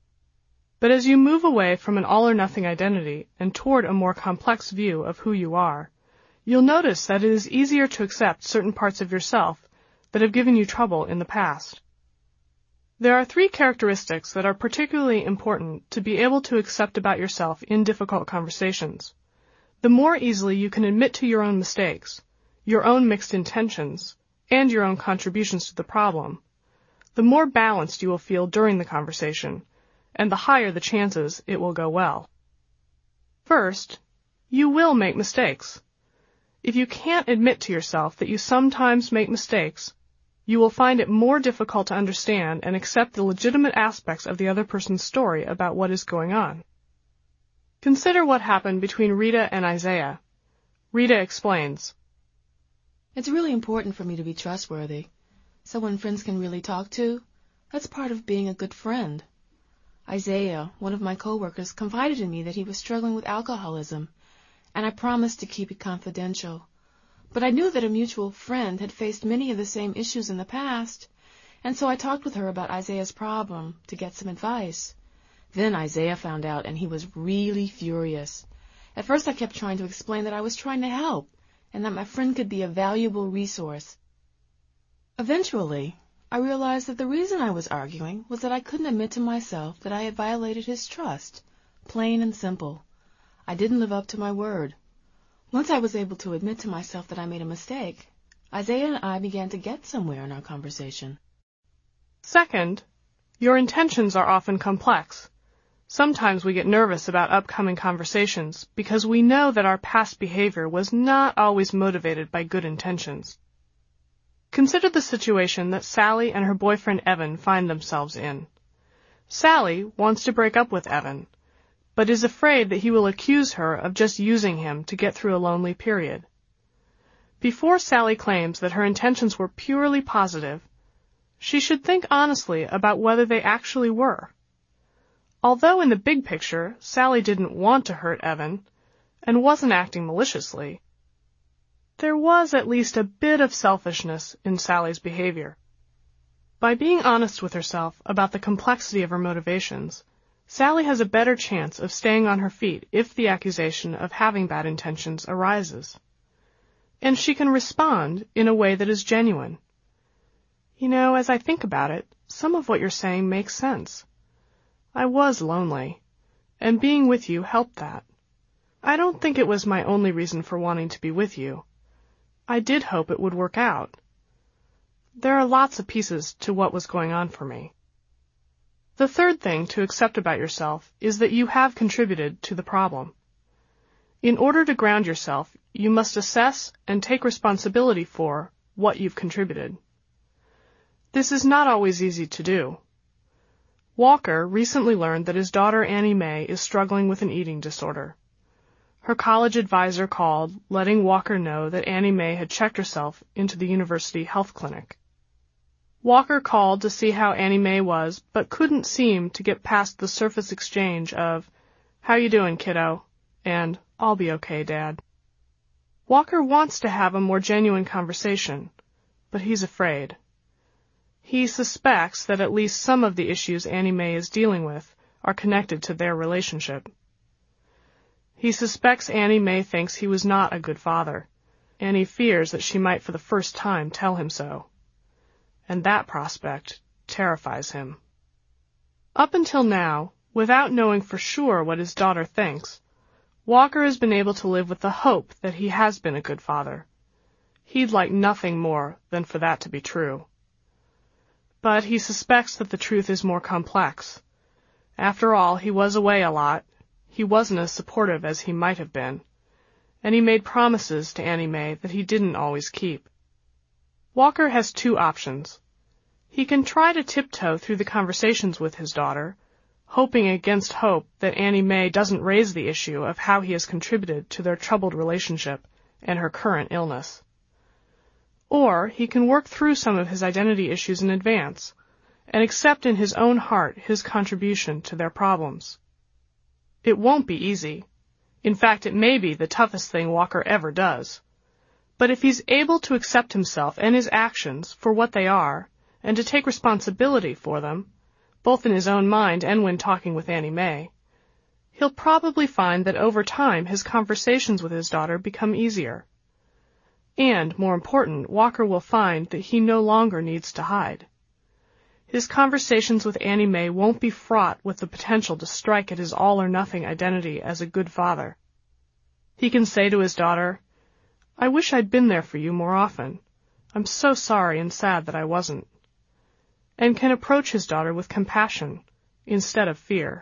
But as you move away from an all-or-nothing identity and toward a more complex view of who you are, you'll notice that it is easier to accept certain parts of yourself that have given you trouble in the past. There are 3 characteristics that are particularly important to be able to accept about yourself in difficult conversations. The more easily you can admit to your own mistakes, your own mixed intentions, and your own contributions to the problem, the more balanced you will feel during the conversation, and the higher the chances it will go well. First, you will make mistakes. If you can't admit to yourself that you sometimes make mistakes, you will find it more difficult to understand and accept the legitimate aspects of the other person's story about what is going on. Consider what happened between Rita and Isaiah. Rita explains, It's really important for me to be trustworthy, someone friends can really talk to. That's part of being a good friend. Isaiah, one of my coworkers, confided in me that he was struggling with alcoholism, and I promised to keep it confidential. But I knew that a mutual friend had faced many of the same issues in the past, and so I talked with her about Isaiah's problem to get some advice. Then Isaiah found out, and he was really furious. At first I kept trying to explain that I was trying to help, and that my friend could be a valuable resource. Eventually, I realized that the reason I was arguing was that I couldn't admit to myself that I had violated his trust. Plain and simple. I didn't live up to my word. Once I was able to admit to myself that I made a mistake, Isaiah and I began to get somewhere in our conversation. Second, your intentions are often complex. Sometimes we get nervous about upcoming conversations because we know that our past behavior was not always motivated by good intentions. Consider the situation that Sally and her boyfriend Evan find themselves in. Sally wants to break up with Evan, but is afraid that he will accuse her of just using him to get through a lonely period. Before Sally claims that her intentions were purely positive, she should think honestly about whether they actually were. Although in the big picture, Sally didn't want to hurt Evan and wasn't acting maliciously, there was at least a bit of selfishness in Sally's behavior. By being honest with herself about the complexity of her motivations, Sally has a better chance of staying on her feet if the accusation of having bad intentions arises. And she can respond in a way that is genuine. You know, as I think about it, some of what you're saying makes sense. I was lonely, and being with you helped that. I don't think it was my only reason for wanting to be with you. I did hope it would work out. There are lots of pieces to what was going on for me. The third thing to accept about yourself is that you have contributed to the problem. In order to ground yourself, you must assess and take responsibility for what you've contributed. This is not always easy to do. Walker recently learned that his daughter Annie Mae is struggling with an eating disorder. Her college advisor called, letting Walker know that Annie Mae had checked herself into the university health clinic. Walker called to see how Annie Mae was, but couldn't seem to get past the surface exchange of, "How you doing, kiddo?" and "I'll be okay, Dad." Walker wants to have a more genuine conversation, but he's afraid. He suspects that at least some of the issues Annie Mae is dealing with are connected to their relationship. He suspects Annie Mae thinks he was not a good father, and he fears that she might for the first time tell him so. And that prospect terrifies him. Up until now, without knowing for sure what his daughter thinks, Walker has been able to live with the hope that he has been a good father. He'd like nothing more than for that to be true. But he suspects that the truth is more complex. After all, he was away a lot. He wasn't as supportive as he might have been, and he made promises to Annie Mae that he didn't always keep. Walker has two options. He can try to tiptoe through the conversations with his daughter, hoping against hope that Annie Mae doesn't raise the issue of how he has contributed to their troubled relationship and her current illness. Or he can work through some of his identity issues in advance and accept in his own heart his contribution to their problems. It won't be easy. In fact, it may be the toughest thing Walker ever does. But if he's able to accept himself and his actions for what they are, and to take responsibility for them, both in his own mind and when talking with Annie Mae, he'll probably find that over time his conversations with his daughter become easier. And, more important, Walker will find that he no longer needs to hide. His conversations with Annie Mae won't be fraught with the potential to strike at his all-or-nothing identity as a good father. He can say to his daughter, "I wish I'd been there for you more often. I'm so sorry and sad that I wasn't," and can approach his daughter with compassion instead of fear.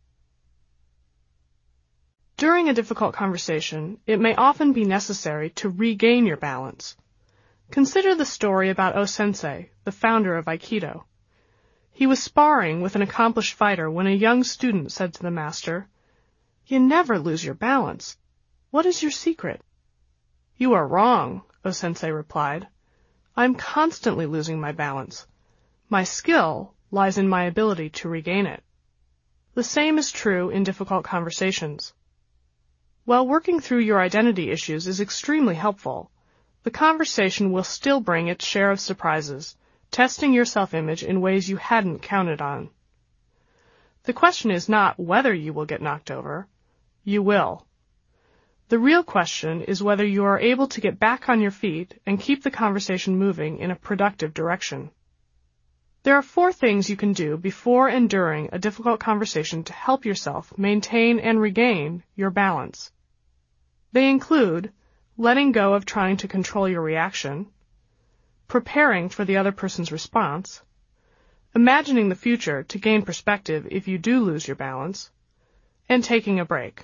During a difficult conversation, it may often be necessary to regain your balance. Consider the story about O-sensei, the founder of Aikido. He was sparring with an accomplished fighter when a young student said to the master, "You never lose your balance. What is your secret?" "You are wrong," O-sensei replied. "I'm constantly losing my balance. My skill lies in my ability to regain it." The same is true in difficult conversations. While working through your identity issues is extremely helpful, the conversation will still bring its share of surprises, testing your self-image in ways you hadn't counted on. The question is not whether you will get knocked over. You will. The real question is whether you are able to get back on your feet and keep the conversation moving in a productive direction. There are 4 things you can do before and during a difficult conversation to help yourself maintain and regain your balance. They include letting go of trying to control your reaction, preparing for the other person's response, imagining the future to gain perspective if you do lose your balance, and taking a break.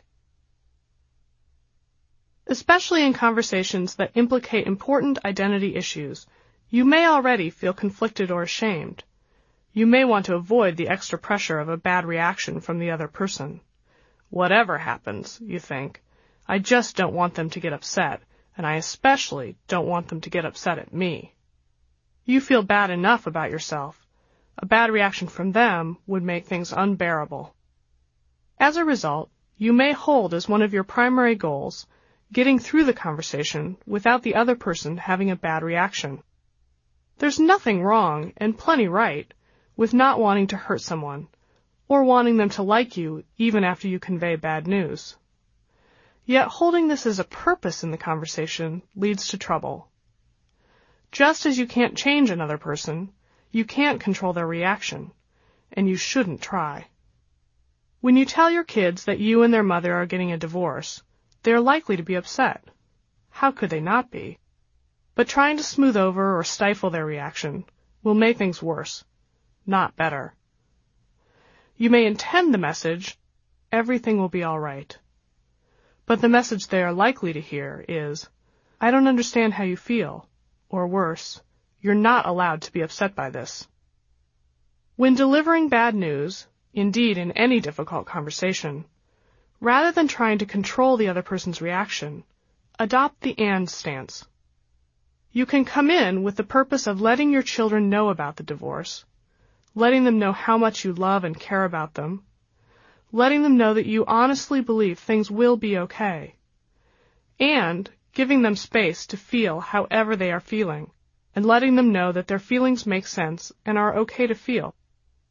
Especially in conversations that implicate important identity issues, you may already feel conflicted or ashamed. You may want to avoid the extra pressure of a bad reaction from the other person. Whatever happens, you think, I just don't want them to get upset, and I especially don't want them to get upset at me. You feel bad enough about yourself. A bad reaction from them would make things unbearable. As a result, you may hold as one of your primary goals getting through the conversation without the other person having a bad reaction. There's nothing wrong, and plenty right, with not wanting to hurt someone, or wanting them to like you even after you convey bad news. Yet holding this as a purpose in the conversation leads to trouble. Just as you can't change another person, you can't control their reaction, and you shouldn't try. When you tell your kids that you and their mother are getting a divorce, they're likely to be upset. How could they not be? But trying to smooth over or stifle their reaction will make things worse, not better. You may intend the message, "Everything will be all right." But the message they are likely to hear is, "I don't understand how you feel," or worse, "You're not allowed to be upset by this." When delivering bad news, indeed in any difficult conversation, rather than trying to control the other person's reaction, adopt the "and" stance. You can come in with the purpose of letting your children know about the divorce, letting them know how much you love and care about them, letting them know that you honestly believe things will be okay, and giving them space to feel however they are feeling, and letting them know that their feelings make sense and are okay to feel.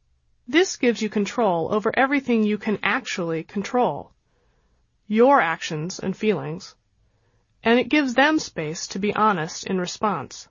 This gives you control over everything you can actually control, your actions and feelings, and it gives them space to be honest in response.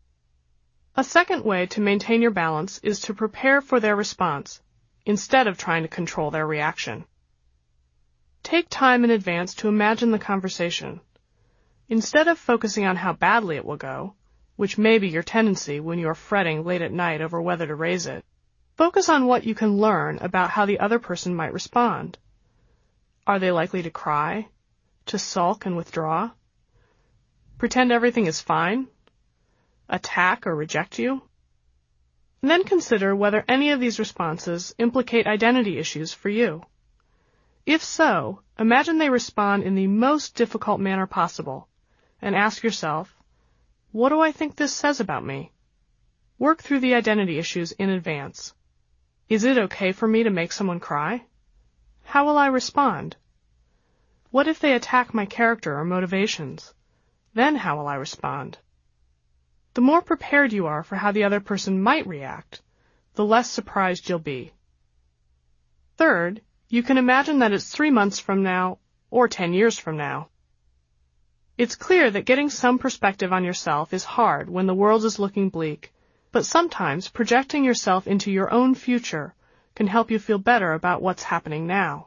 A second way to maintain your balance is to prepare for their response instead of trying to control their reaction. Take time in advance to imagine the conversation. Instead of focusing on how badly it will go, which may be your tendency when you are fretting late at night over whether to raise it, focus on what you can learn about how the other person might respond. Are they likely to cry, to sulk and withdraw, pretend everything is fine, attack or reject you? And then consider whether any of these responses implicate identity issues for you. If so, imagine they respond in the most difficult manner possible, and ask yourself, what do I think this says about me? Work through the identity issues in advance. Is it okay for me to make someone cry? How will I respond? What if they attack my character or motivations? Then how will I respond? The more prepared you are for how the other person might react, the less surprised you'll be. Third, you can imagine that it's 3 months from now or 10 years from now. It's clear that getting some perspective on yourself is hard when the world is looking bleak, but sometimes projecting yourself into your own future can help you feel better about what's happening now.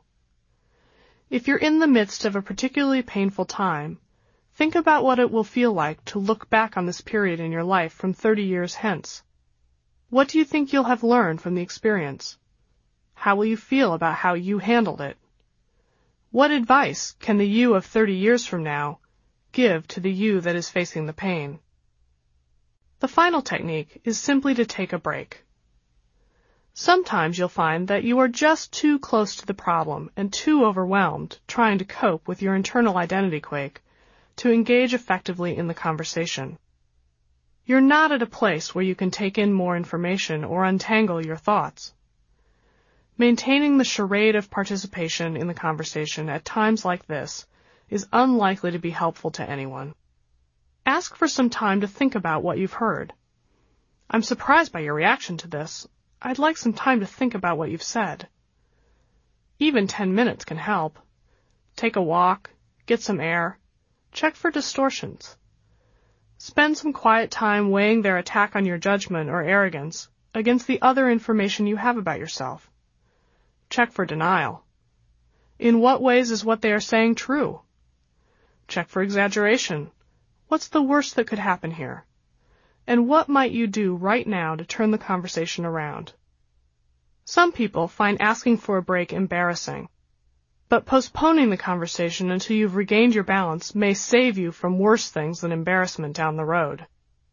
If you're in the midst of a particularly painful time, think about what it will feel like to look back on this period in your life from 30 years hence. What do you think you'll have learned from the experience? How will you feel about how you handled it? What advice can the you of 30 years from now give to the you that is facing the pain? The final technique is simply to take a break. Sometimes you'll find that you are just too close to the problem and too overwhelmed trying to cope with your internal identity quake to engage effectively in the conversation. You're not at a place where you can take in more information or untangle your thoughts. Maintaining the charade of participation in the conversation at times like this is unlikely to be helpful to anyone. Ask for some time to think about what you've heard. I'm surprised by your reaction to this. I'd like some time to think about what you've said. Even 10 minutes can help. Take a walk, get some air, check for distortions. Spend some quiet time weighing their attack on your judgment or arrogance against the other information you have about yourself. Check for denial. In what ways is what they are saying true? Check for exaggeration. What's the worst that could happen here? And what might you do right now to turn the conversation around? Some people find asking for a break embarrassing, but postponing the conversation until you've regained your balance may save you from worse things than embarrassment down the road.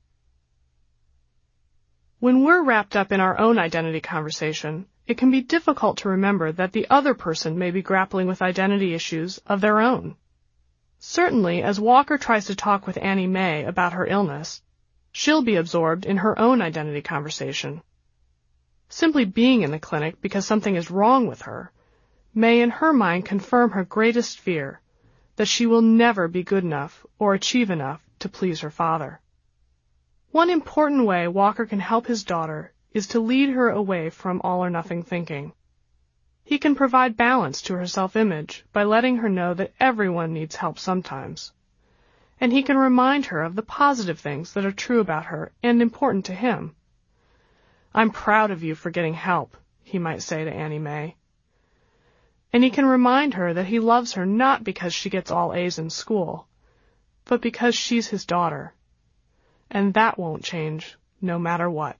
When we're wrapped up in our own identity conversation, it can be difficult to remember that the other person may be grappling with identity issues of their own. Certainly, as Walker tries to talk with Annie Mae about her illness, she'll be absorbed in her own identity conversation. Simply being in the clinic because something is wrong with her may in her mind confirm her greatest fear, that she will never be good enough or achieve enough to please her father. One important way Walker can help his daughter is to lead her away from all-or-nothing thinking. He can provide balance to her self-image by letting her know that everyone needs help sometimes. And he can remind her of the positive things that are true about her and important to him. I'm proud of you for getting help, he might say to Annie Mae. And he can remind her that he loves her not because she gets all A's in school, but because she's his daughter. And that won't change, no matter what.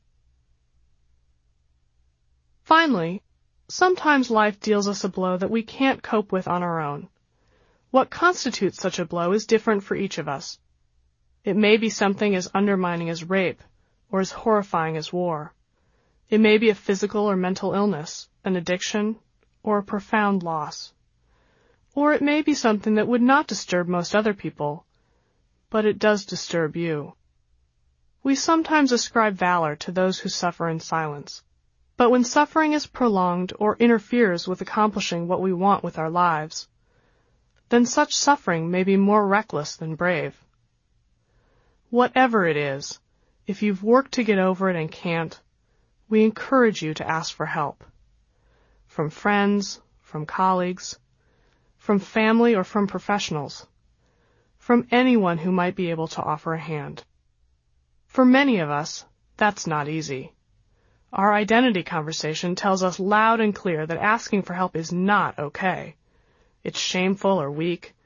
Finally, sometimes life deals us a blow that we can't cope with on our own. What constitutes such a blow is different for each of us. It may be something as undermining as rape, or as horrifying as war. It may be a physical or mental illness, an addiction, or a profound loss. Or it may be something that would not disturb most other people, but it does disturb you. We sometimes ascribe valor to those who suffer in silence. But when suffering is prolonged or interferes with accomplishing what we want with our lives, then such suffering may be more reckless than brave. Whatever it is, if you've worked to get over it and can't, we encourage you to ask for help. from friends, from colleagues, from family or from professionals, from anyone who might be able to offer a hand. For many of us, that's not easy. Our identity conversation tells us loud and clear that asking for help is not okay. It's shameful or weak,